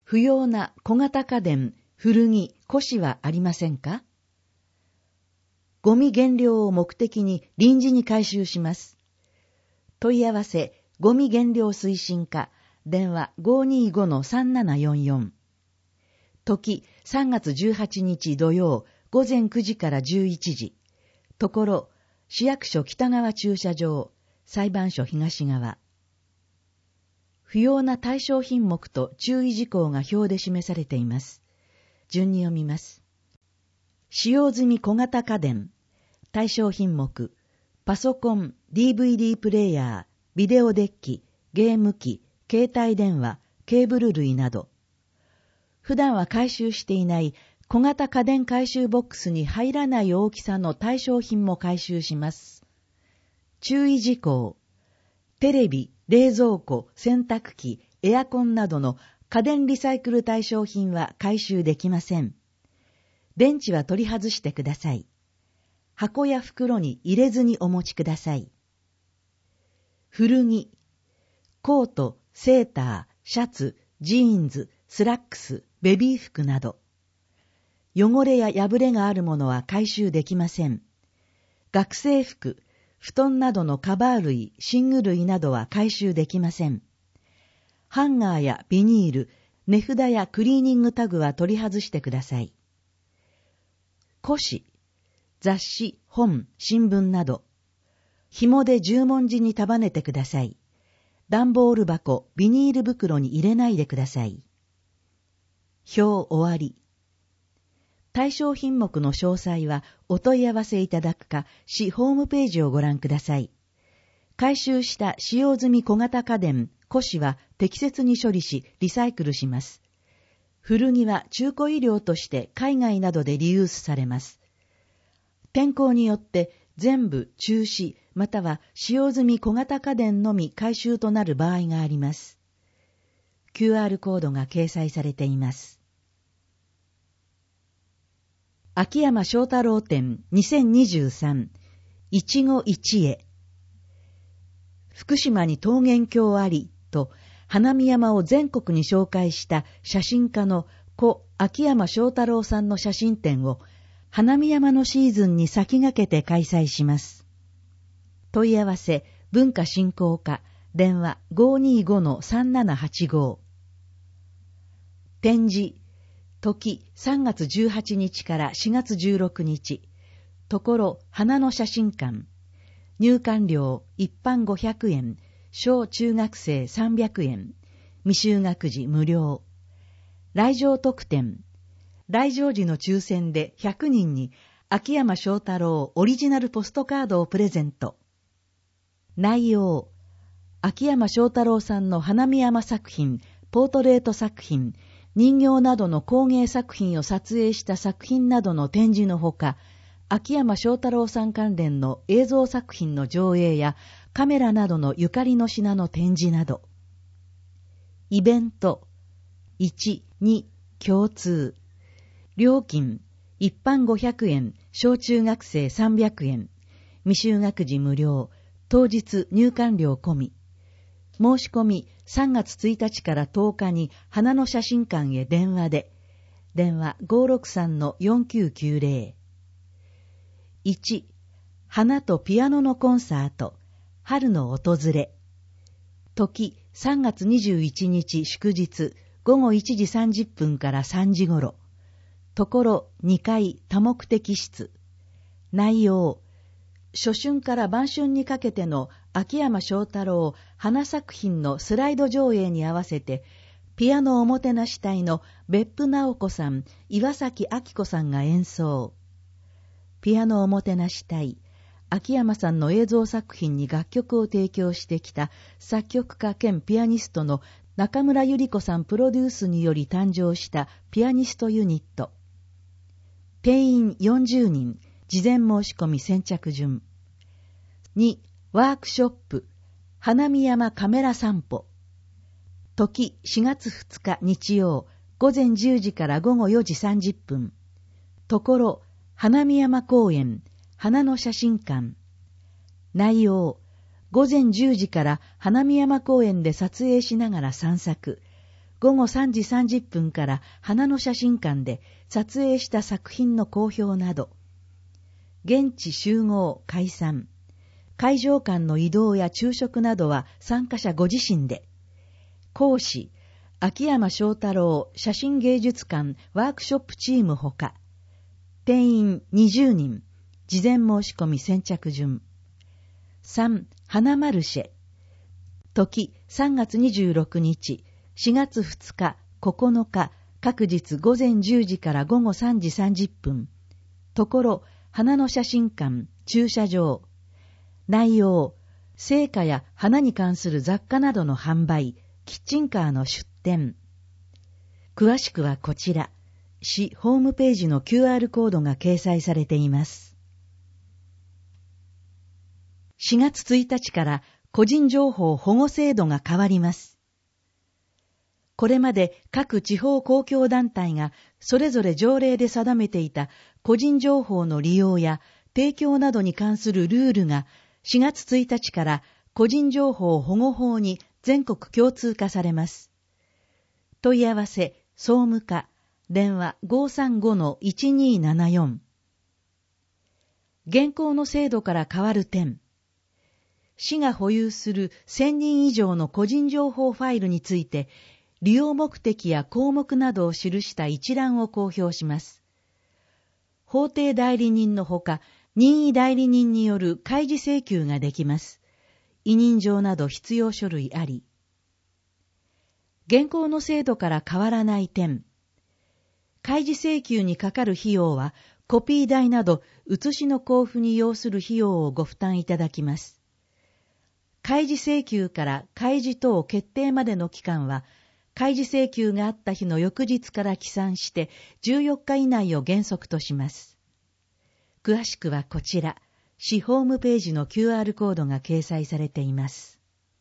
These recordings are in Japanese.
不要な小型家電、古着、古紙はありませんか？ゴミ減量を目的に臨時に回収します。問い合わせ、ゴミ減量推進課、電話 525-3744。時、3月18日土曜、午前9時から11時。ところ、市役所北側駐車場、裁判所東側。不要な対象品目と注意事項が表で示されています。順に読みます。使用済み小型家電、対象品目、パソコン、DVD プレイヤー、ビデオデッキ、ゲーム機、携帯電話、ケーブル類など。普段は回収していない小型家電回収ボックスに入らない大きさの対象品も回収します。注意事項。テレビ、冷蔵庫、洗濯機、エアコンなどの家電リサイクル対象品は回収できません。電池は取り外してください。箱や袋に入れずにお持ちください。古着、コート、セーター、シャツ、ジーンズ、スラックス、ベビー服など。汚れや破れがあるものは回収できません。学生服、布団などのカバー類、寝具類などは回収できません。ハンガーやビニール、値札やクリーニングタグは取り外してください。古紙、雑誌、本、新聞など。紐で十文字に束ねてください。段ボール箱、ビニール袋に入れないでください。表終わり。対象品目の詳細はお問い合わせいただくか、市ホームページをご覧ください。回収した使用済み小型家電、古紙は適切に処理し、リサイクルします。古着は中古衣料として海外などでリユースされます。天候によって全部中止、または使用済み小型家電のみ回収となる場合があります。QR コードが掲載されています。秋山翔太郎展2023いちご一会。福島に桃源郷ありと花見山を全国に紹介した写真家の故秋山翔太郎さんの写真展を花見山のシーズンに先駆けて開催します。問い合わせ文化振興課電話 525-3785。展示時3月18日から4月16日。ところ花の写真館。入館料一般500円、小中学生300円。未就学児無料。来場特典。来場時の抽選で100人に秋山翔太郎オリジナルポストカードをプレゼント。内容。秋山翔太郎さんの花見山作品、ポートレート作品、人形などの工芸作品を撮影した作品などの展示のほか、秋山翔太郎さん関連の映像作品の上映やカメラなどのゆかりの品の展示など。イベント。1、2、共通。料金。一般500円、小中学生300円。未就学児無料。当日入館料込み。申し込み3月1日から10日に花の写真館へ電話で。電話 563-4990。1、花とピアノのコンサート、春の訪れ。時3月21日祝日、午後1時30分から3時頃。ところ2階多目的室。内容。初春から晩春にかけての秋山翔太郎花作品のスライド上映に合わせて、ピアノおもてなし隊の別府直子さん、岩崎明子さんが演奏。ピアノおもてなし隊、秋山さんの映像作品に楽曲を提供してきた作曲家兼ピアニストの中村ゆり子さんプロデュースにより誕生したピアニストユニット。定員40人、事前申し込み先着順。2、ワークショップ、花見山カメラ散歩。時4月2日日曜、午前10時から午後4時30分。ところ、花見山公園、花の写真館。内容、午前10時から花見山公園で撮影しながら散策。 午後3時30分から花の写真館で撮影した作品の好評など、現地集合解散、会場間の移動や昼食などは参加者ご自身で、講師、秋山翔太郎写真芸術館ワークショップチームほか、定員20人、事前申し込み先着順。3、花マルシェ。時、3月26日、4月2日、9日、各日午前10時から午後3時30分。ところ、花の写真館、駐車場。内容、生花や花に関する雑貨などの販売、キッチンカーの出店。詳しくはこちら、市ホームページの QR コードが掲載されています。4月1日から個人情報保護制度が変わります。これまで各地方公共団体がそれぞれ条例で定めていた個人情報の利用や提供などに関するルールが4月1日から個人情報保護法に全国共通化されます。問い合わせ、総務課、電話 535-1274。現行の制度から変わる点。市が保有する1000人以上の個人情報ファイルについて、利用目的や項目などを記した一覧を公表します。法定代理人のほか、任意代理人による開示請求ができます。委任状など必要書類あり。現行の制度から変わらない点。開示請求にかかる費用は、コピー代など写しの交付に要する費用をご負担いただきます。開示請求から開示等決定までの期間は、開示請求があった日の翌日から起算して14日以内を原則とします。詳しくはこちら、市ホームページの QR コードが掲載されています。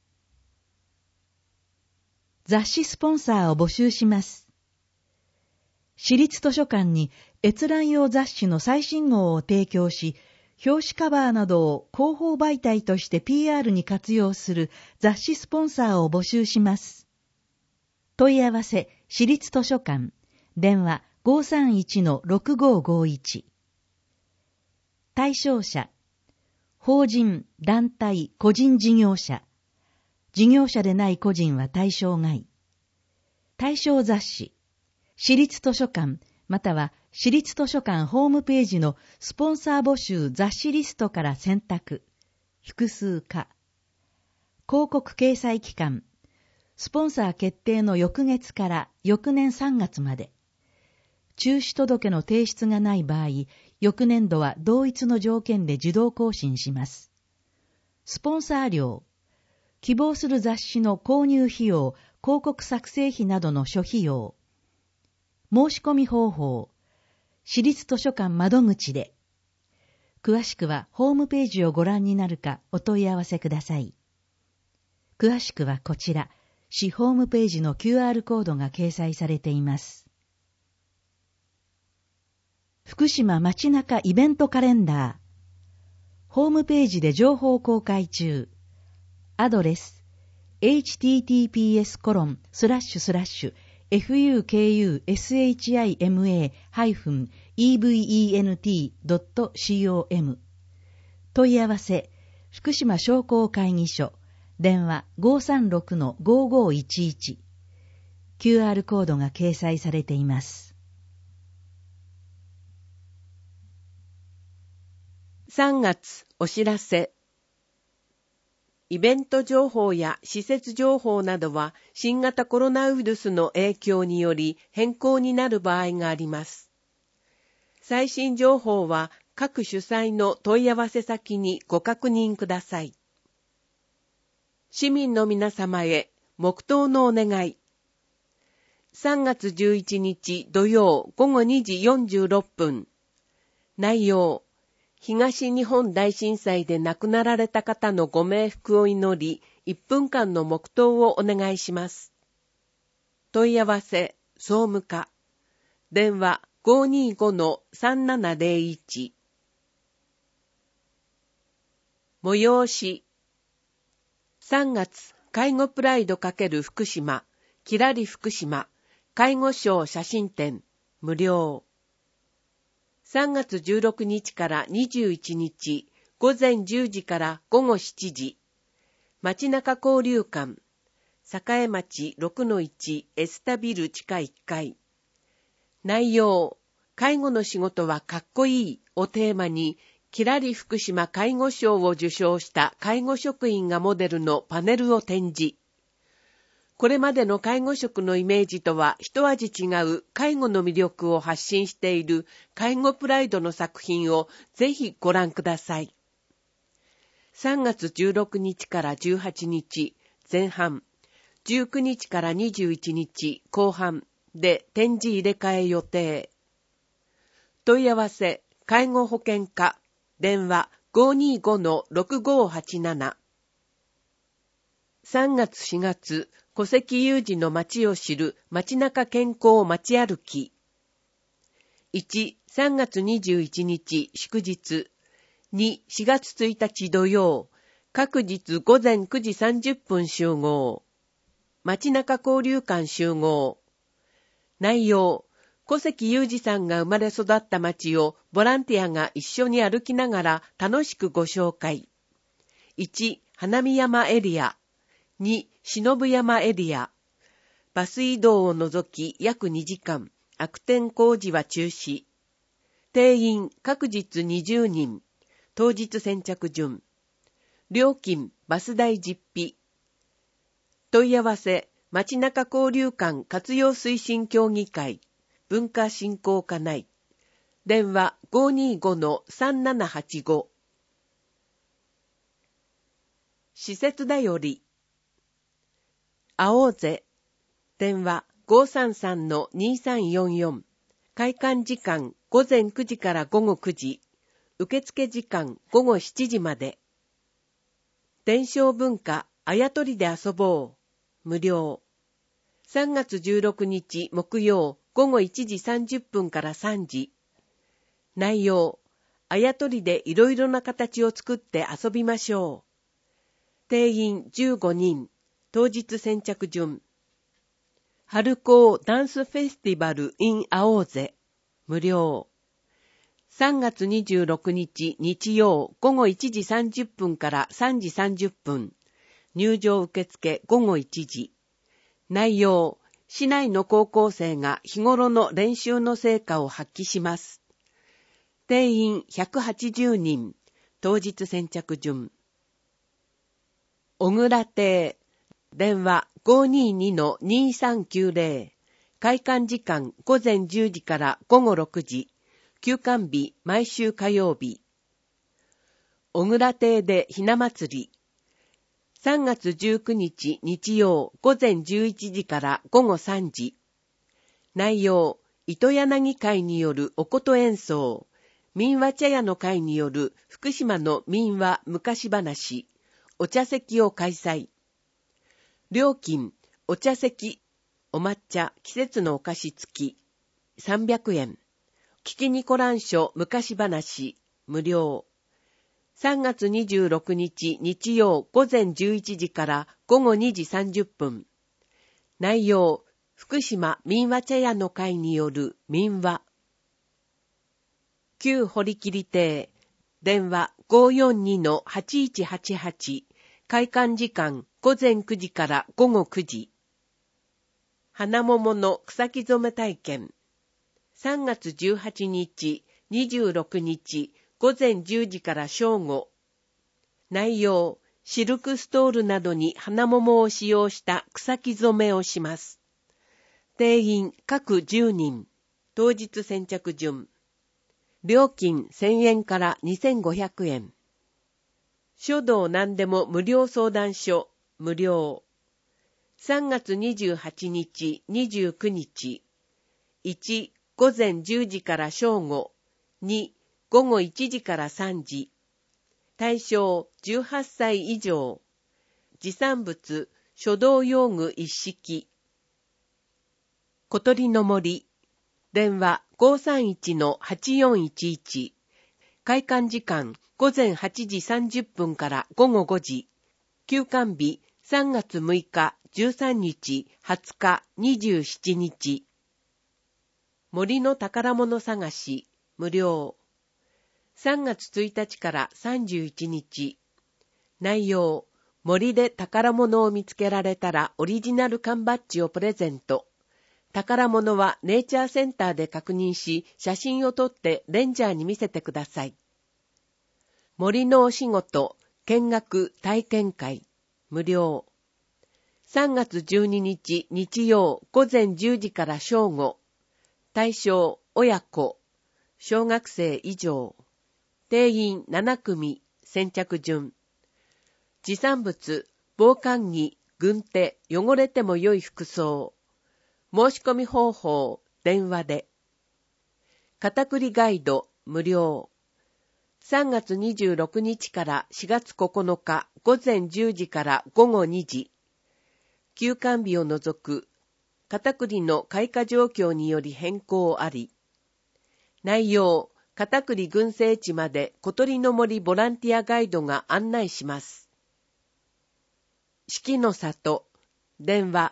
雑誌スポンサーを募集します。市立図書館に閲覧用雑誌の最新号を提供し、表紙カバーなどを広報媒体として PR に活用する雑誌スポンサーを募集します。問い合わせ、市立図書館、電話 531-6551。対象者、法人、団体、個人事業者。事業者でない個人は対象外。対象雑誌、市立図書館、または市立図書館ホームページのスポンサー募集雑誌リストから選択。複数か。広告掲載期間。スポンサー決定の翌月から翌年3月まで。中止届の提出がない場合、翌年度は同一の条件で自動更新します。スポンサー料。希望する雑誌の購入費用、広告作成費などの諸費用。申し込み方法。市立図書館窓口で。詳しくはホームページをご覧になるかお問い合わせください。詳しくはこちら。市ホームページの QR コードが掲載されています。福島街中イベントカレンダー。ホームページで情報公開中。アドレス https://fukushima-event.com 問い合わせ福島商工会議所電話 536-5511 QR コードが掲載されています。 3月お知らせ。イベント情報や施設情報などは新型コロナウイルスの影響により変更になる場合があります。最新情報は各主催の問い合わせ先にご確認ください。市民の皆様へ黙祷のお願い。3月11日土曜午後2時46分。内容。東日本大震災で亡くなられた方のご冥福を祈り、1分間の黙祷をお願いします。問い合わせ、総務課。電話 525-3701。催し。3月、介護プライド×福島、 きらり福島介護賞写真展無料。3月16日から21日午前10時から午後7時、街中交流館、栄町 6-1 エスタビル地下1階。内容、介護の仕事はかっこいいをテーマに、きらり福島介護賞を受賞した介護職員がモデルのパネルを展示。これまでの介護職のイメージとは一味違う介護の魅力を発信している介護プライドの作品をぜひご覧ください。3月16日から18日前半、19日から21日後半で展示入れ替え予定。問い合わせ、介護保険課、電話 525-6587。3月4月、戸籍有事の街を知る街中健康街歩き。1、3月21日祝日。2、4月1日土曜。各日午前9時30分集合。街中交流館集合。内容、小関裕二さんが生まれ育った街をボランティアが一緒に歩きながら楽しくご紹介。1、花見山エリア。2、忍山エリア。バス移動を除き約2時間、悪天工事は中止。定員各日20人。当日先着順。料金バス代実費。問い合わせ、街中交流館活用推進協議会。文化振興課内。電話 525-3785。施設だより。会おうぜ。電話 533-2344。開館時間午前9時から午後9時。受付時間午後7時まで。伝承文化あやとりで遊ぼう。無料。3月16日木曜午後1時30分から3時。内容、あやとりでいろいろな形を作って遊びましょう。定員15人。当日先着順。春高ダンスフェスティバル in あおうぜ。無料。3月26日日曜午後1時30分から3時30分。入場受付午後1時。内容、市内の高校生が日頃の練習の成果を発揮します。定員180人。当日先着順。小倉亭。電話 522-2390。開館時間午前10時から午後6時。休館日毎週火曜日。小倉亭でひな祭り。3月19日日曜午前11時から午後3時。内容、糸柳会によるお琴演奏。民話茶屋の会による福島の民話昔話。お茶席を開催。料金、お茶席、お抹茶、季節のお菓子付き、300円。聞きにこらんしょ昔話、無料。3月26日日曜午前11時から午後2時30分。内容、福島民話茶屋の会による民話。旧堀切亭。電話 542-8188。開館時間午前9時から午後9時。花桃の草木染め体験。3月18日、26日、午前10時から正午。内容、シルクストールなどに花桃を使用した草木染めをします。定員各10人。当日先着順。料金1000円から2500円。書道何でも無料相談所、無料。3月28日、29日。1、午前10時から正午。2、午後1時から3時。対象18歳以上。持参物、書道用具一式。小鳥の森。電話 531-8411。開館時間午前8時30分から午後5時。休館日3月6日 13日、20日、27日。森の宝物探し、無料。3月1日から31日。内容、森で宝物を見つけられたらオリジナル缶バッジをプレゼント。宝物はネイチャーセンターで確認し、写真を撮ってレンジャーに見せてください。森のお仕事、見学体験会、無料。3月12日日曜午前10時から正午。対象、親子、小学生以上。定員7組、先着順。持参物、防寒着、軍手、汚れても良い服装。申し込み方法、電話で。片栗ガイド、無料。3月26日から4月9日午前10時から午後2時。休館日を除く、片栗の開花状況により変更あり。内容、片栗群生地まで小鳥の森ボランティアガイドが案内します。四季の里、電話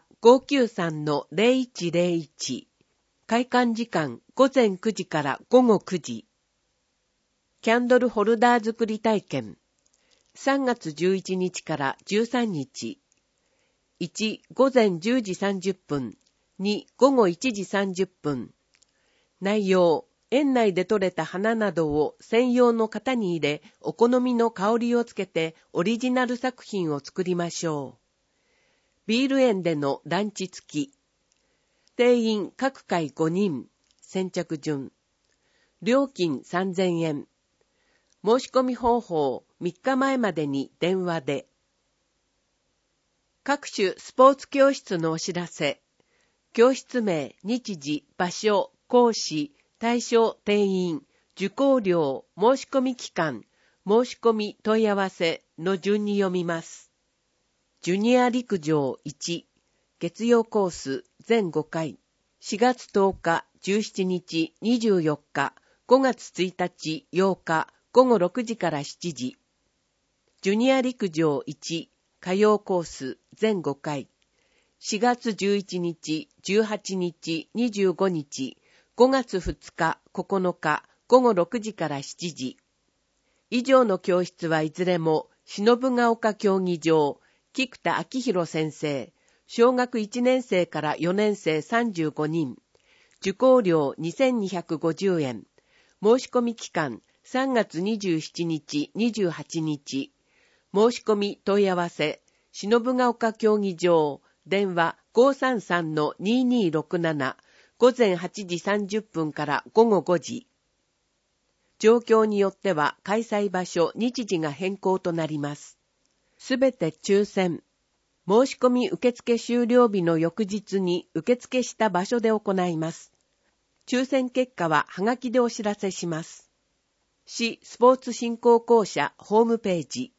593-0101。開館時間午前9時から午後9時。キャンドルホルダー作り体験。3月11日から13日。1、午前10時30分。2、午後1時30分。内容、園内で採れた花などを専用の型に入れ、お好みの香りをつけてオリジナル作品を作りましょう。ビール園でのランチ付き。定員各回5人。先着順。料金3000円。申し込み方法3日前までに電話で。各種スポーツ教室のお知らせ。教室名、日時、場所、講師、対象、定員、受講料、申し込み期間、申し込み問い合わせの順に読みます。ジュニア陸上1、月曜コース全5回、4月10日、17日、24日、5月1日、8日、午後6時から7時。ジュニア陸上1、火曜コース全5回、4月11日、18日、25日、5月2日、9日、午後6時から7時。以上の教室はいずれも、忍ヶ丘競技場、菊田明宏先生、小学1年生から4年生35人、受講料2250円、申し込み期間3月27日、28日、申し込み問い合わせ、忍ヶ丘競技場、電話 533-2267、午前8時30分から午後5時。状況によっては開催場所、日時が変更となります。すべて抽選。申し込み受付終了日の翌日に受付した場所で行います。抽選結果ははがきでお知らせします。市スポーツ振興公社ホームページ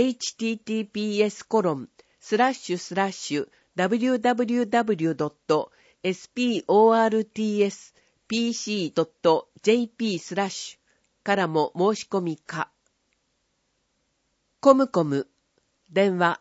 https://www.sportspc.jp/ からも申し込みか。コムコム電話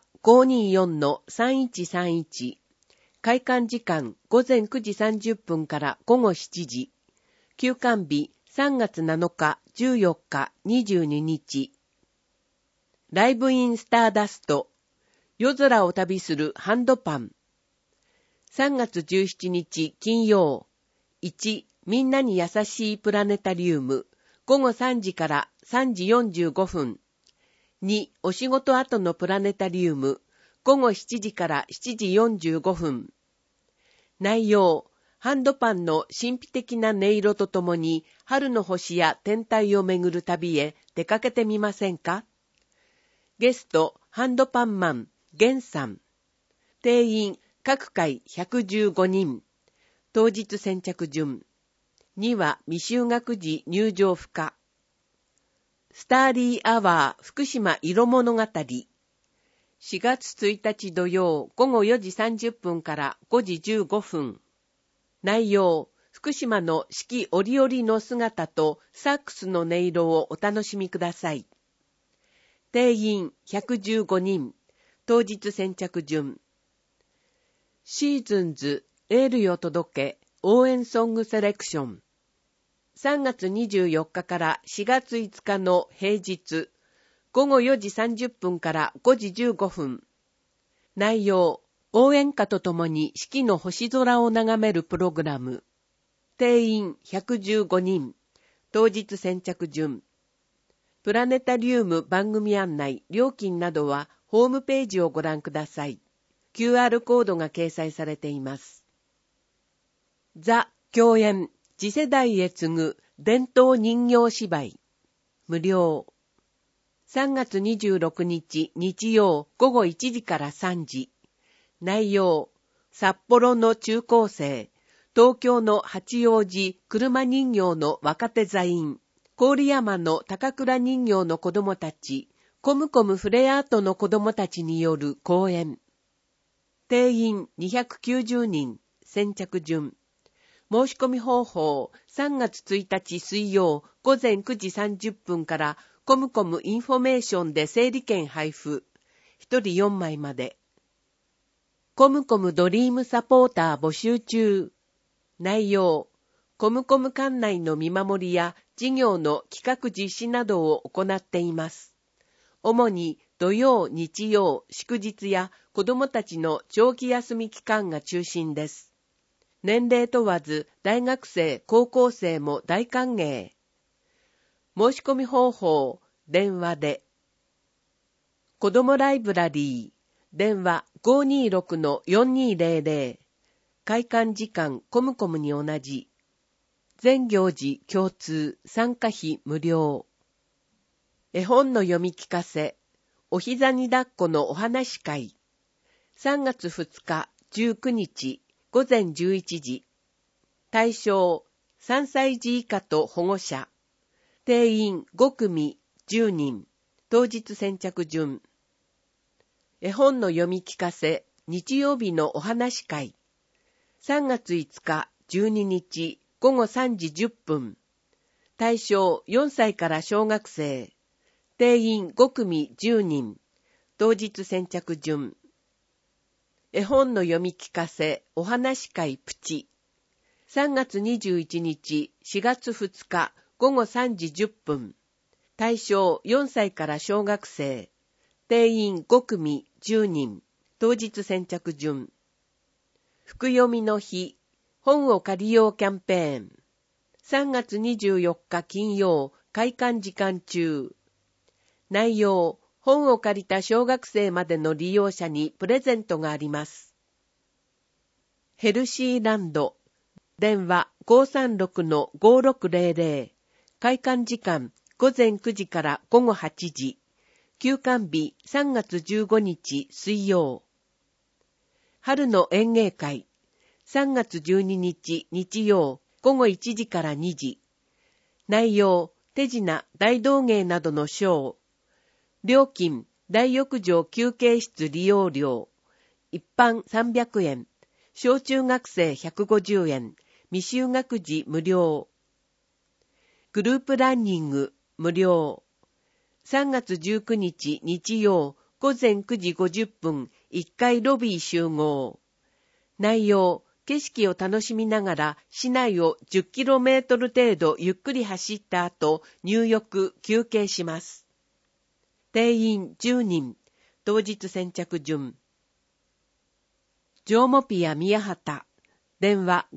524-3131 開館時間午前9時30分から午後7時。休館日3月7日、14日、22日。ライブインスターダスト。夜空を旅するハンドパン。3月17日金曜。1、みんなに優しいプラネタリウム。午後3時から3時45分。2、お仕事後のプラネタリウム。午後7時から7時45分。内容。ハンドパンの神秘的な音色とともに春の星や天体をめぐる旅へ出かけてみませんか？ゲスト、ハンドパンマン、ゲンさん。定員、各回115人。当日先着順。2は未就学時入場不可。スターリーアワー福島色物語。4月1日土曜午後4時30分から5時15分。内容、福島の四季折々の姿とサックスの音色をお楽しみください。定員115人、当日先着順。 シーズンズエールよ届け応援ソングセレクション。3月24日から4月5日の平日、午後4時30分から5時15分。内容、応援歌とともに四季の星空を眺めるプログラム。定員115人。当日先着順。プラネタリウム番組案内、料金などはホームページをご覧ください。QR コードが掲載されています。ザ・狂演、次世代へ継ぐ伝統人形芝居。無料。3月26日日曜午後1時から3時。内容、札幌の中高生、東京の八王子車人形の若手座員、郡山の高倉人形の子供たち、コムコムフレアートの子供たちによる公演。定員290人、先着順。申し込み方法、3月1日水曜午前9時30分からコムコムインフォメーションで整理券配布。1人4枚まで。コムコムドリームサポーター募集中。内容、コムコム館内の見守りや事業の企画実施などを行っています。主に土曜、日曜、祝日や子どもたちの長期休み期間が中心です。年齢問わず大学生、高校生も大歓迎。申し込み方法、電話で。子どもライブラリー、電話 526-4200。開館時間コムコムに同じ。全行事共通、参加費無料。絵本の読み聞かせ、お膝に抱っこのお話会。3月2日、19日、午前11時。対象、3歳児以下と保護者。定員5組10人。当日先着順。絵本の読み聞かせ、日曜日のお話会。3月5日、12日、午後3時10分。対象4歳から小学生。定員5組10人。当日先着順。絵本の読み聞かせ、お話会プチ。3月21日、4月2日、午後3時10分。対象4歳から小学生。定員5組10人。当日先着順。福読みの日、本を借りようキャンペーン。3月24日金曜、開館時間中。内容、本を借りた小学生までの利用者にプレゼントがあります。ヘルシーランド。電話 536-5600。開館時間午前9時から午後8時。休館日3月15日水曜。春の演芸会。3月12日日曜午後1時から2時。内容、手品、大道芸などのショー。料金、大浴場休憩室利用料。一般300円。小中学生150円。未就学児無料。グループランニング無料。3月19日日曜午前9時50分1階ロビー集合。内容、景色を楽しみながら市内を 10km 程度ゆっくり走った後、入浴休憩します。定員10人。当日先着順。ジョーモピア宮畑。電話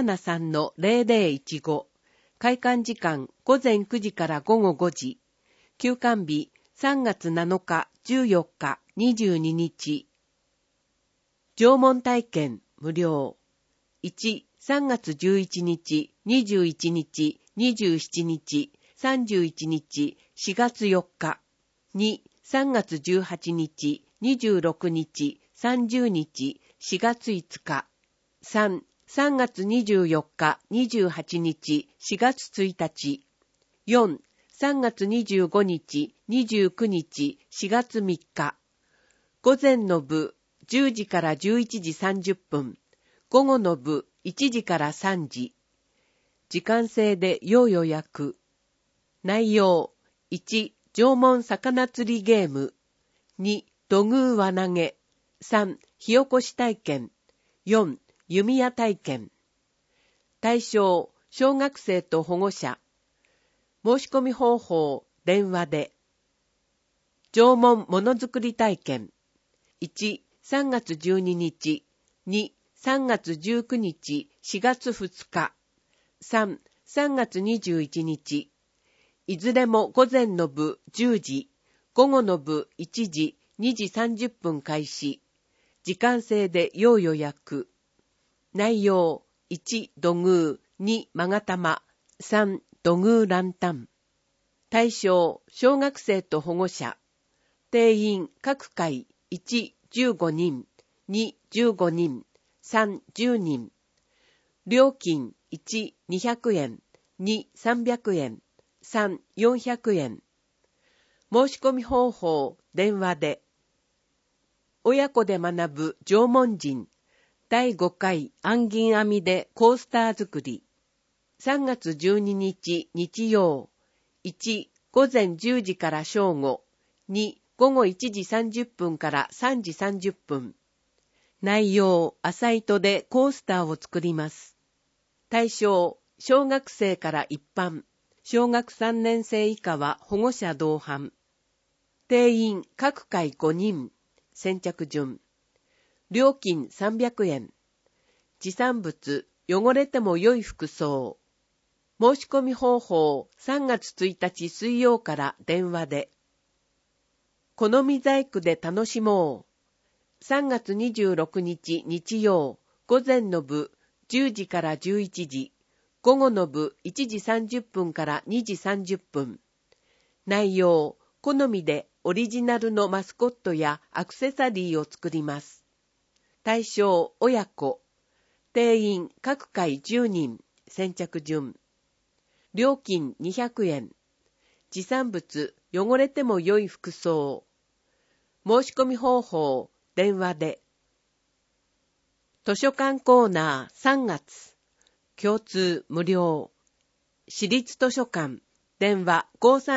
573-0015。開館時間午前9時から午後5時。休館日3月7日、14日、22日。縄文体験無料。1、3月11日、21日、27日、31日、4月4日。2、3月18日、26日、30日、4月5日。3、3月24日、28日、4月1日。4、3月25日、29日、4月3日。午前の部、10時から11時30分。午後の部、1時から3時。時間制で要予約。内容、1、縄文魚釣りゲーム。2、土偶輪投げ。3、火起こし体験。 4、弓矢体験。対象、小学生と保護者。申し込み方法、電話で。縄文ものづくり体験。1、3月12日。2、3月19日、4月2日。3、3月21日。いずれも午前の部10時、午後の部1時、2時30分開始。時間制で要予約。内容、1、土偶、2、勾玉、3、土偶ランタン。対象、小学生と保護者。定員、各回、1、15人、2、15人、3、10人。料金、1、200円、2、300円、3、400円。申し込み方法、電話で。親子で学ぶ縄文人。第5回暗銀編みでコースター作り。3月12日日曜。1、午前10時から正午。2、午後1時30分から3時30分。内容、朝糸でコースターを作ります。対象、小学生から一般。小学3年生以下は保護者同伴。定員、各回5人。先着順。料金300円。持参物、汚れても良い服装。申し込み方法、3月1日水曜から電話で。好み細工で楽しもう。3月26日日曜、午前の部10時から11時、午後の部1時30分から2時30分。内容、好みでオリジナルのマスコットやアクセサリーを作ります。対象、親子。定員、各回10人。先着順。料金200円。持参物、汚れても良い服装。申し込み方法、電話で。図書館コーナー3月。共通無料。私立図書館。電話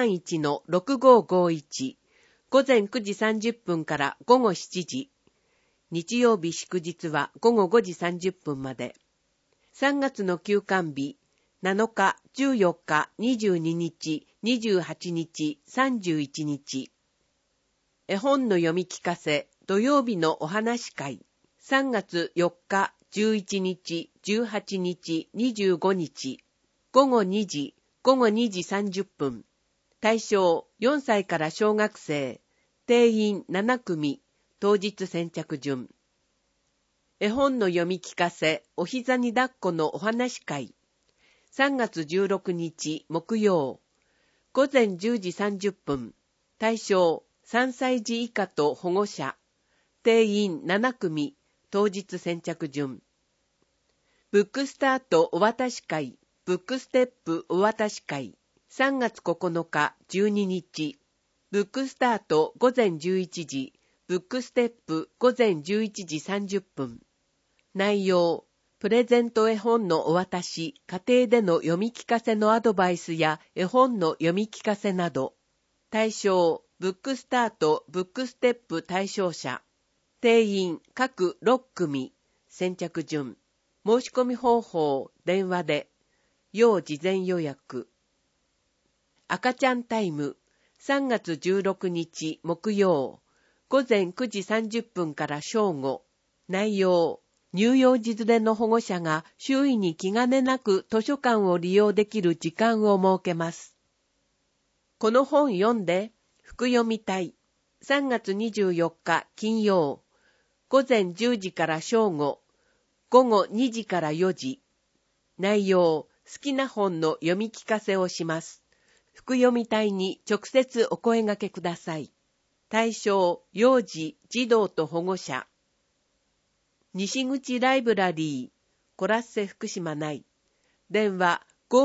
531-6551。午前9時30分から午後7時。日曜日祝日は午後5時30分まで。3月の休館日、7日、14日、22日、28日、31日。絵本の読み聞かせ、土曜日のお話会。3月4日、11日、18日、25日。午後2時、午後2時30分。対象、4歳から小学生。定員7組。当日先着順。絵本の読み聞かせ、お膝に抱っこのお話会。3月16日木曜。午前10時30分。対象、3歳児以下と保護者。定員7組。当日先着順。ブックスタートお渡し会。ブックステップお渡し会。3月9日12日。ブックスタート午前11時。ブックステップ午前11時30分。内容、プレゼント絵本のお渡し、家庭での読み聞かせのアドバイスや絵本の読み聞かせなど。対象、ブックスタート、ブックステップ対象者。定員、各6組。先着順。申し込み方法、電話で。要事前予約。赤ちゃんタイム。3月16日木曜。午前9時30分から正午。内容、乳幼児連れの保護者が周囲に気兼ねなく図書館を利用できる時間を設けます。この本読んで、副読みたい。3月24日金曜。午前10時から正午。午後2時から4時。内容、好きな本の読み聞かせをします。副読み隊に直接お声掛けください。対象、幼児、児童と保護者。西口ライブラリー、コラッセ福島内。電話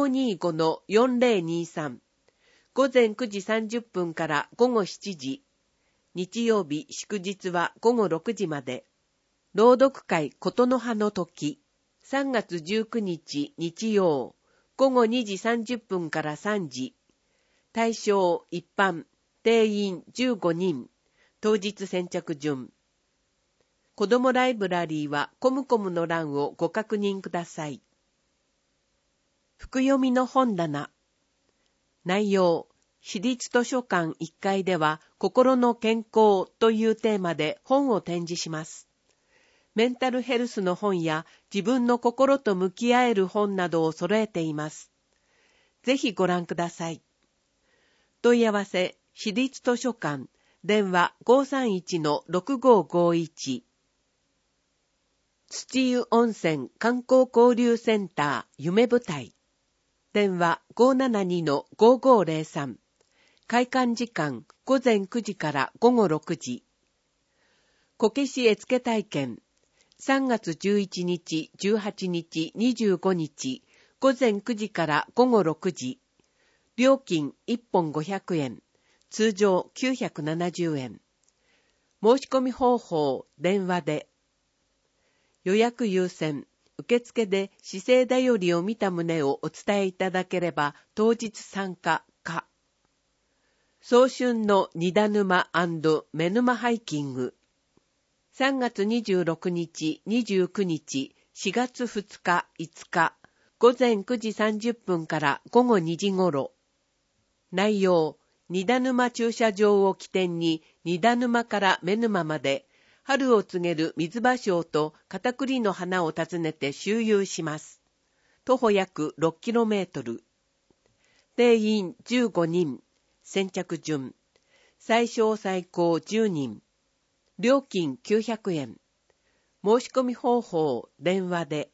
525-4023。午前9時30分から午後7時。日曜日祝日は午後6時まで。朗読会琴の葉の時。3月19日日曜。午後2時30分から3時。対象一般。定員15人。当日先着順。 子どもライブラリーはコムコムの欄をご確認ください。福読みの本棚。内容、私立図書館1階では心の健康というテーマで本を展示します。メンタルヘルスの本や自分の心と向き合える本などを揃えています。ぜひご覧ください。問い合わせ、私立図書館、電話 531-6551。土湯温泉観光交流センター夢舞台。電話 572-5503。開館時間午前9時から午後6時。こけし絵付け体験。3月11日、18日、25日、午前9時から午後6時。料金1本500円。通常970円。申し込み方法、電話で。予約優先。受付で姿勢だよりを見た旨をお伝えいただければ当日参加か。早春の荷田沼&目沼ハイキング。3月26日、29日、4月2日、5日、午前9時30分から午後2時頃。内容、荷田沼駐車場を起点に荷田沼から目沼まで、春を告げる水芭蕉と片栗の花を訪ねて周遊します。徒歩約 6km。定員15人。先着順。最小最高10人。料金900円。申し込み方法、電話で。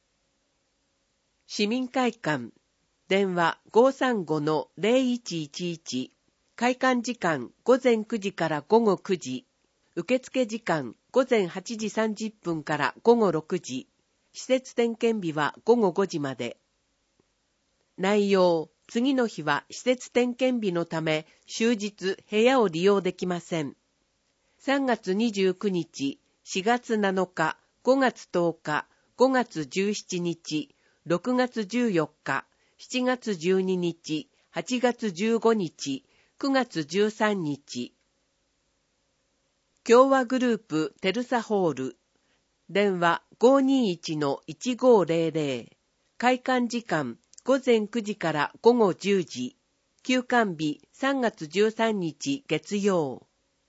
市民会館。電話 535-0111。開館時間午前9時から午後9時。受付時間午前8時30分から午後6時。施設点検日は午後5時まで。内容、次の日は施設点検日のため終日部屋を利用できません。3月29日、4月7日、5月10日、5月17日、6月14日、7月12日、8月15日、9月13日。共和グループテルサホール。電話 521-1500。開館時間午前9時から午後10時。休館日3月13日月曜。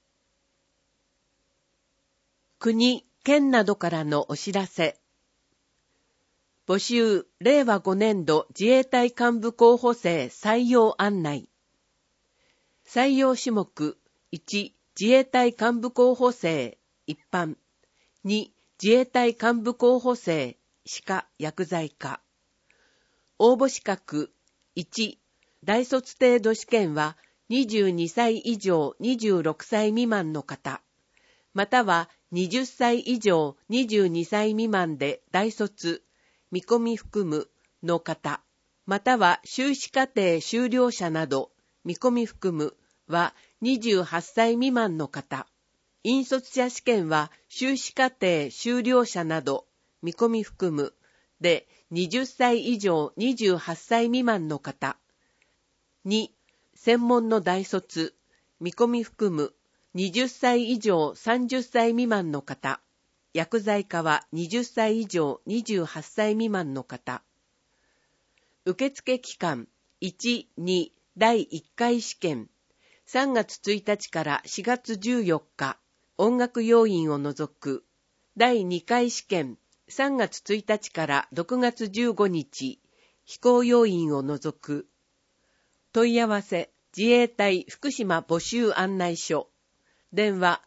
国、県などからのお知らせ。募集、令和5年度自衛隊幹部候補生採用案内。採用種目、1、自衛隊幹部候補生、一般。2、自衛隊幹部候補生、歯科、薬剤科。応募資格、1、大卒程度試験は22歳以上26歳未満の方、または20歳以上22歳未満で大卒、見込み含むの方、または修士課程修了者など、見込み含むは28歳未満の方、引率者試験は修士課程修了者など、見込み含むで20歳以上28歳未満の方。2、専門の大卒、見込み含む20歳以上30歳未満の方。薬剤科は20歳以上28歳未満の方。受付期間、1、2、第1回試験。3月1日から4月14日、音楽要員を除く。第2回試験、3月1日から6月15日、飛行要員を除く。問い合わせ、自衛隊福島募集案内所。電話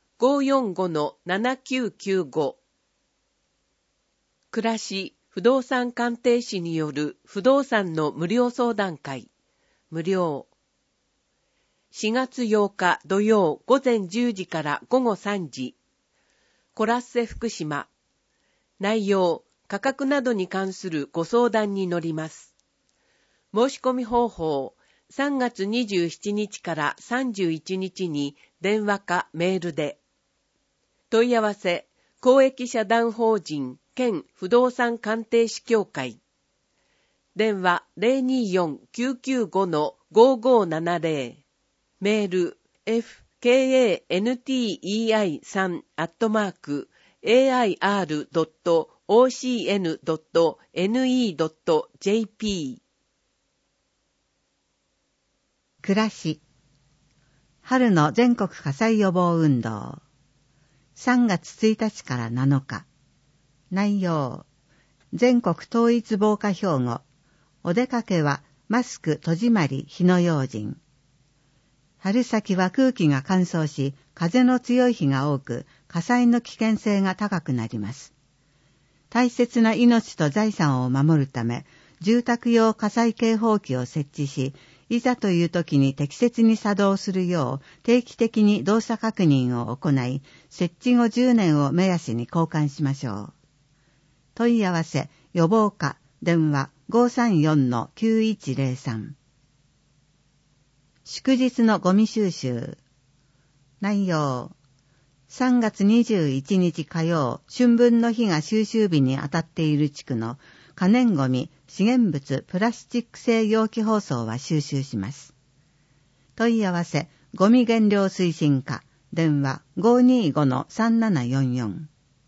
545-7995。暮らし、不動産鑑定士による不動産の無料相談会。無料。4月8日土曜午前10時から午後3時。コラッセ福島。内容、価格などに関するご相談に乗ります。申し込み方法、3月27日から31日に電話かメールで。問い合わせ、公益社団法人県不動産鑑定士協会。電話 024-995-5570。メール fkantei3@ air.ocn.ne.jp。 暮らし。春の全国火災予防運動。3月1日から7日。内容。全国統一防火標語。お出かけはマスク戸締まり火の用心。春先は空気が乾燥し、風の強い日が多く、火災の危険性が高くなります。大切な命と財産を守るため、住宅用火災警報器を設置し、いざという時に適切に作動するよう定期的に動作確認を行い、設置後10年を目安に交換しましょう。問い合わせ、予防課、電話 534-9103。祝日のゴミ収集。内容。3月21日火曜、春分の日が収集日に当たっている地区の可燃ゴミ、資源物、プラスチック製容器包装は収集します。問い合わせ、ゴミ減量推進課、電話 525-3744。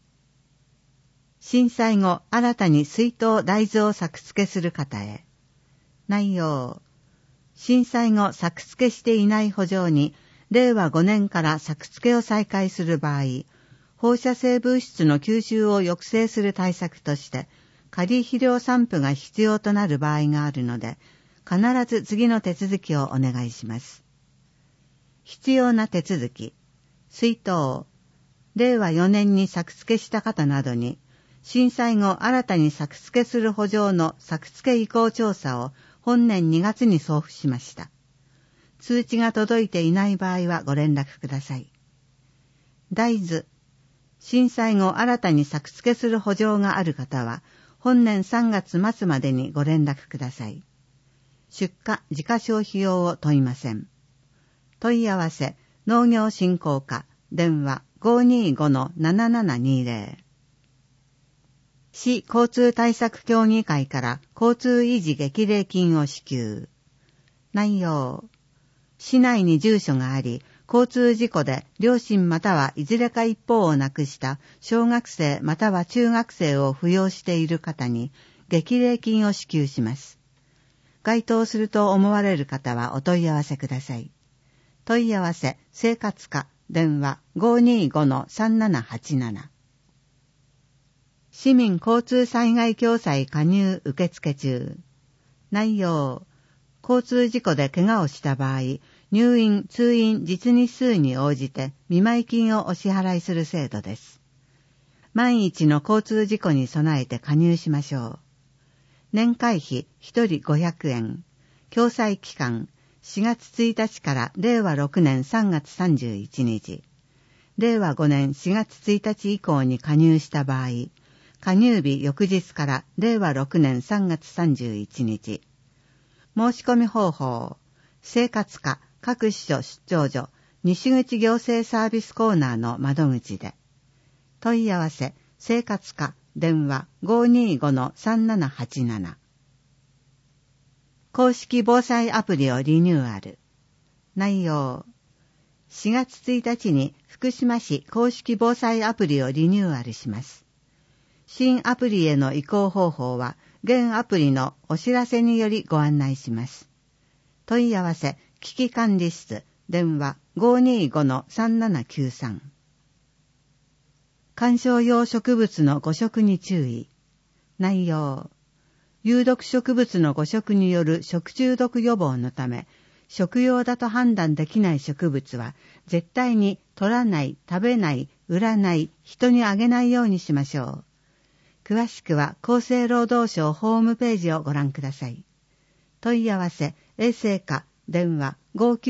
震災後、新たに水筒大豆を作付けする方へ。内容。震災後作付けしていない圃場に、令和5年から作付けを再開する場合、放射性物質の吸収を抑制する対策として、仮肥料散布が必要となる場合があるので、必ず次の手続きをお願いします。必要な手続き。水筒。令和4年に作付けした方などに、震災後新たに作付けする圃場の作付け意向調査を本年2月に送付しました。通知が届いていない場合はご連絡ください。大豆。震災後新たに作付けする圃場がある方は、本年3月末までにご連絡ください。出荷・自家消費用を問いません。問い合わせ、農業振興課、電話 525-7720。市交通対策協議会から交通維持激励金を支給。内容。市内に住所があり、交通事故で両親またはいずれか一方を亡くした小学生または中学生を扶養している方に激励金を支給します。該当すると思われる方はお問い合わせください。問い合わせ、生活課、電話 525-3787。市民交通災害共済加入受付中。内容。交通事故で怪我をした場合、入院・通院実日数に応じて見舞金をお支払いする制度です。万一の交通事故に備えて加入しましょう。年会費1人500円。共済期間4月1日から令和6年3月31日。令和5年4月1日以降に加入した場合、加入日翌日から令和6年3月31日。申し込み方法。生活課各支所出張所西口行政サービスコーナーの窓口で。問い合わせ、生活課、電話 525-3787。公式防災アプリをリニューアル。内容。4月1日に福島市公式防災アプリをリニューアルします。新アプリへの移行方法は、現アプリのお知らせによりご案内します。問い合わせ、危機管理室、電話 525-3793。観賞用植物の誤食に注意。内容。有毒植物の誤食による食中毒予防のため、食用だと判断できない植物は、絶対に取らない、食べない、売らない、人にあげないようにしましょう。詳しくは厚生労働省ホームページをご覧ください。問い合わせ、衛生課、電話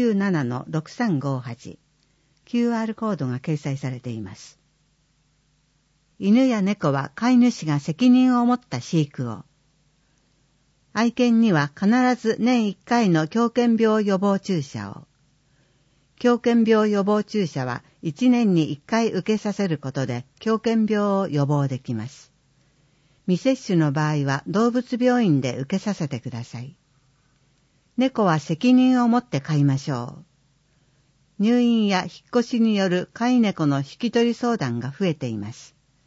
597-6358。QR コードが掲載されています。犬や猫は飼い主が責任を持った飼育を。愛犬には必ず年1回の狂犬病予防注射を。狂犬病予防注射は1年に1回受けさせることで狂犬病を予防できます。未接種の場合は動物病院で受けさせてください。猫は責任を持って飼いましょう。入院や引っ越しによる飼い猫の引き取り相談が増えています。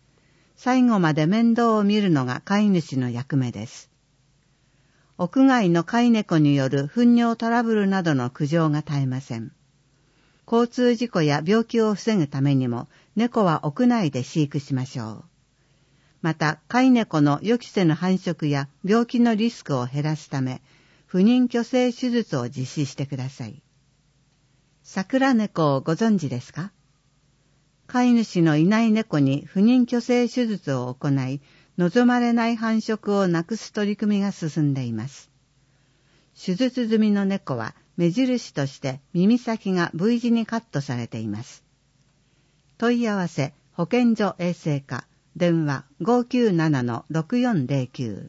最後まで面倒を見るのが飼い主の役目です。屋外の飼い猫による糞尿トラブルなどの苦情が絶えません。交通事故や病気を防ぐためにも猫は屋内で飼育しましょう。また、飼い猫の予期せぬ繁殖や病気のリスクを減らすため、不妊去勢手術を実施してください。桜猫をご存知ですか？飼い主のいない猫に不妊去勢手術を行い、望まれない繁殖をなくす取り組みが進んでいます。手術済みの猫は目印として耳先が V 字にカットされています。問い合わせ保健所衛生課電話 597-6409。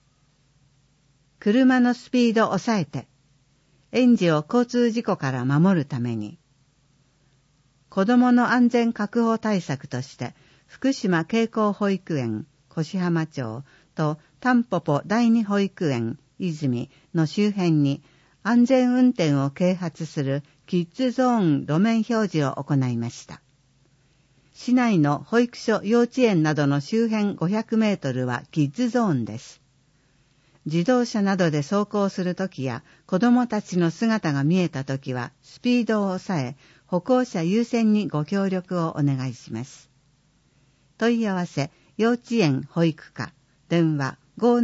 車のスピードを抑えて、園児を交通事故から守るために。子どもの安全確保対策として福島恵光保育園越浜町とタンポポ第二保育園泉の周辺に安全運転を啓発するキッズゾーン路面表示を行いました。市内の保育所、幼稚園などの周辺500メートルはキッズゾーンです。自動車などで走行するときや子どもたちの姿が見えたときはスピードを抑え、歩行者優先にご協力をお願いします。問い合わせ幼稚園保育課電話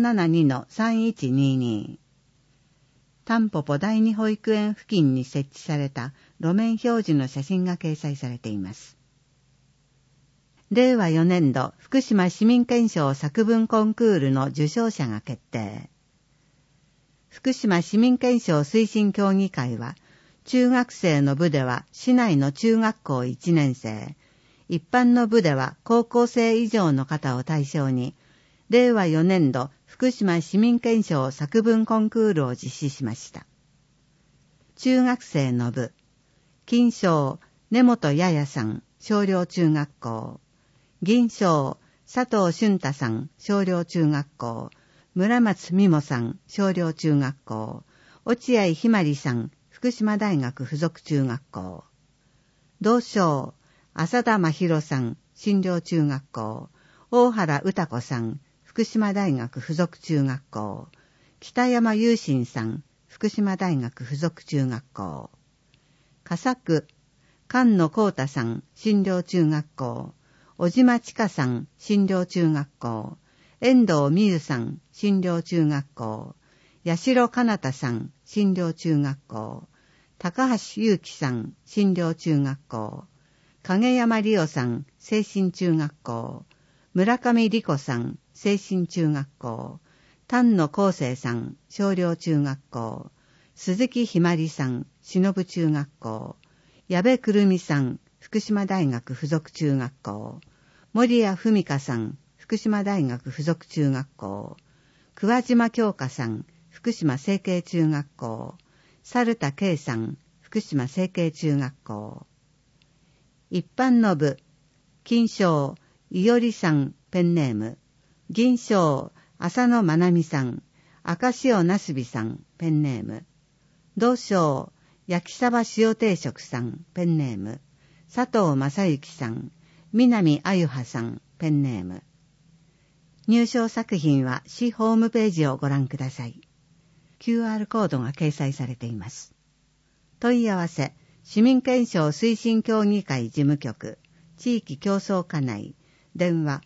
572-3122。 タンポポ第二保育園付近に設置された路面表示の写真が掲載されています。令和4年度福島市民憲章作文コンクールの受賞者が決定。福島市民憲章推進協議会は、中学生の部では市内の中学校1年生、一般の部では高校生以上の方を対象に、令和4年度福島市民憲章作文コンクールを実施しました。中学生の部、金賞、根本ややさん、少量中学校。銀賞、佐藤俊太さん、少量中学校。村松美萌さん、少量中学校。落合ひまりさん、福島大学附属中学校。同賞、浅田真弘さん、新寮中学校。大原歌子さん、福島大学附属中学校。北山雄心さん、福島大学附属中学校。笠区、菅野光太さん、新寮中学校。小島千佳さん、新寮中学校。遠藤美優さん、新寮中学校。八代かなたさん、新寮中学校。高橋祐樹さん、新寮中学校。影山理央さん、清新中学校。村上理子さん、清新中学校。丹野康生さん、少量中学校。鈴木ひまりさん、忍中学校。矢部くるみさん、福島大学附属中学校。森谷文香さん、福島大学附属中学校。桑島京香さん、福島成蹊中学校。猿田圭さん、福島成蹊中学校。一般の部、金賞、いおりさん、ペンネーム。銀賞、浅野まなみさん、赤潮なすびさん、ペンネーム。同賞、焼きサバ塩定食さん、ペンネーム。佐藤正幸さん、南あゆはさん、ペンネーム。入賞作品は市ホームページをご覧ください。QR コードが掲載されています。問い合わせ、市民憲章推進協議会事務局、地域競争課内、電話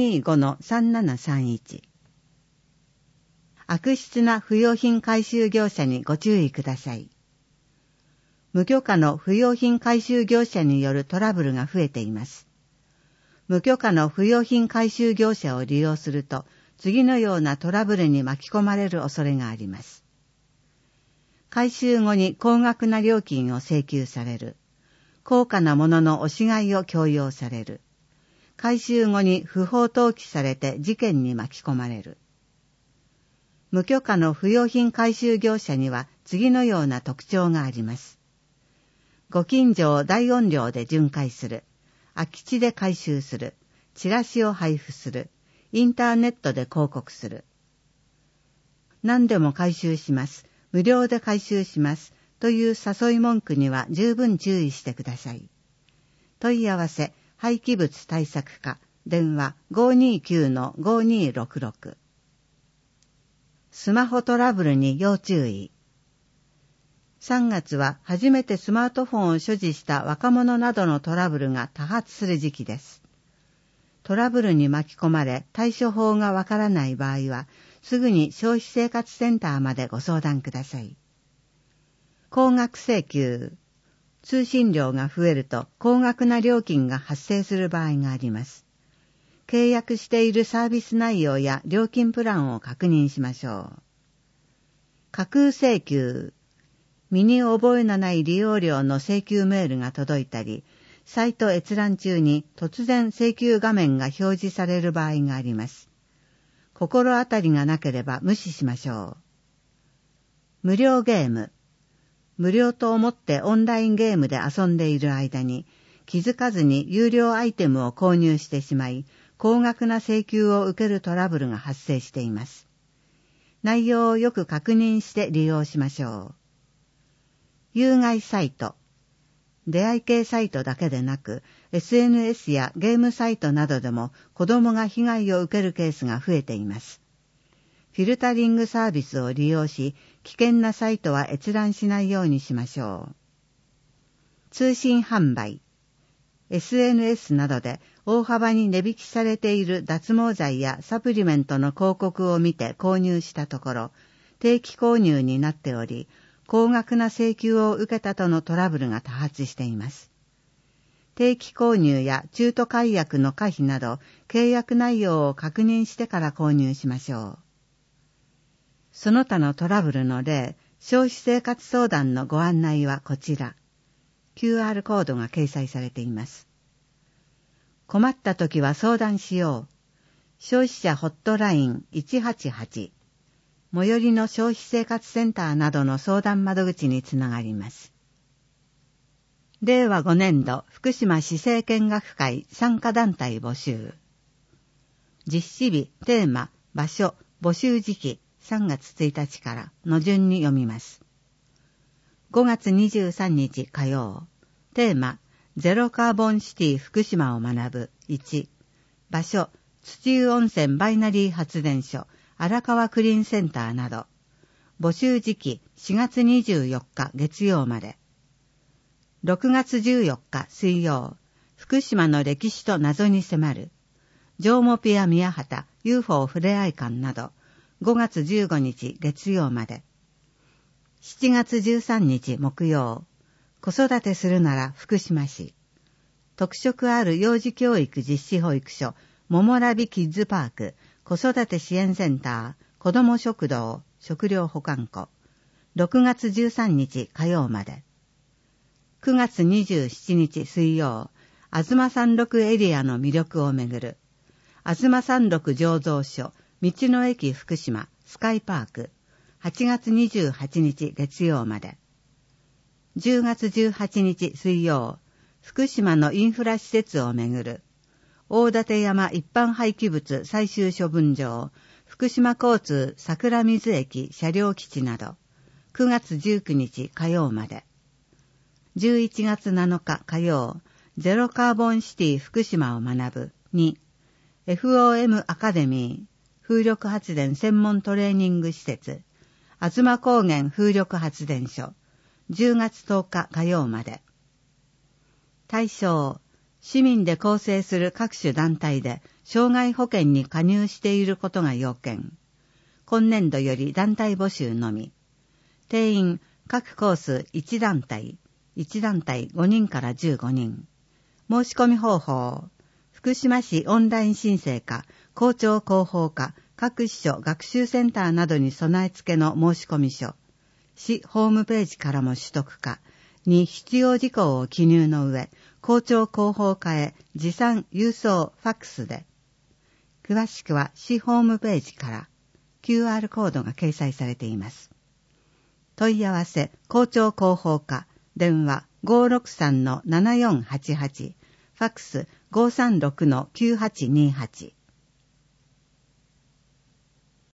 525-3731。悪質な不用品回収業者にご注意ください。無許可の不用品回収業者によるトラブルが増えています。無許可の不用品回収業者を利用すると、次のようなトラブルに巻き込まれる恐れがあります。回収後に高額な料金を請求される。高価なものの押し買いを強要される。回収後に不法投棄されて事件に巻き込まれる。無許可の不用品回収業者には次のような特徴があります。ご近所を大音量で巡回する。空き地で回収する。チラシを配布する。インターネットで広告する。何でも回収します。無料で回収します。という誘い文句には十分注意してください。問い合わせ、廃棄物対策課、 電話 529-5266。スマホトラブルに要注意。3月は初めてスマートフォンを所持した若者などのトラブルが多発する時期です。トラブルに巻き込まれ対処法がわからない場合は、すぐに消費生活センターまでご相談ください。高額請求。通信料が増えると高額な料金が発生する場合があります。契約しているサービス内容や料金プランを確認しましょう。架空請求。身に覚えのない利用料の請求メールが届いたり、サイト閲覧中に突然請求画面が表示される場合があります。心当たりがなければ無視しましょう。無料ゲーム。無料と思ってオンラインゲームで遊んでいる間に、気づかずに有料アイテムを購入してしまい、高額な請求を受けるトラブルが発生しています。内容をよく確認して利用しましょう。有害サイト。出会い系サイトだけでなく、SNS やゲームサイトなどでも子供が被害を受けるケースが増えています。フィルタリングサービスを利用し、危険なサイトは閲覧しないようにしましょう。通信販売。SNS などで大幅に値引きされている脱毛剤やサプリメントの広告を見て購入したところ、定期購入になっており、高額な請求を受けたとのトラブルが多発しています。定期購入や中途解約の可否など、契約内容を確認してから購入しましょう。その他のトラブルの例、消費生活相談のご案内はこちら。QR コードが掲載されています。困った時は相談しよう。消費者ホットライン188。最寄りの消費生活センターなどの相談窓口につながります。令和5年度福島市政見学会参加団体募集。実施日、テーマ、場所、募集時期3月1日からの順に読みます。5月23日火曜。テーマ、ゼロカーボンシティ福島を学ぶ1。場所、土湯温泉バイナリー発電所、荒川クリーンセンターなど。募集時期4月24日月曜まで。6月14日水曜。福島の歴史と謎に迫る。ジョーモピア宮畑 UFO ふれあい館など。5月15日月曜まで。7月13日木曜。子育てするなら福島市。特色ある幼児教育実施保育所、ももらびキッズパーク、子育て支援センター、子ども食堂、食料保管庫。6月13日火曜まで。9月27日水曜、あずま山麓エリアの魅力をめぐる。あずま山麓醸造所、道の駅福島、スカイパーク。8月28日月曜まで。10月18日水曜、福島のインフラ施設をめぐる。大館山一般廃棄物最終処分場、福島交通桜水駅車両基地など、9月19日火曜まで。11月7日火曜、ゼロカーボンシティ福島を学ぶ2、FOM アカデミー、風力発電専門トレーニング施設、あずま高原風力発電所、10月10日火曜まで。対象、市民で構成する各種団体で障害保険に加入していることが要件。今年度より団体募集のみ。定員、各コース1団体5人から15人。申し込み方法、福島市オンライン申請課、校長広報課、各支所学習センターなどに備え付けの申し込み書。市ホームページからも取得かに必要事項を記入の上、校長広報課へ持参郵送ファックスで。詳しくは市ホームページから QR コードが掲載されています。問い合わせ校長広報課、電話 563-7488、ファックス 536-9828。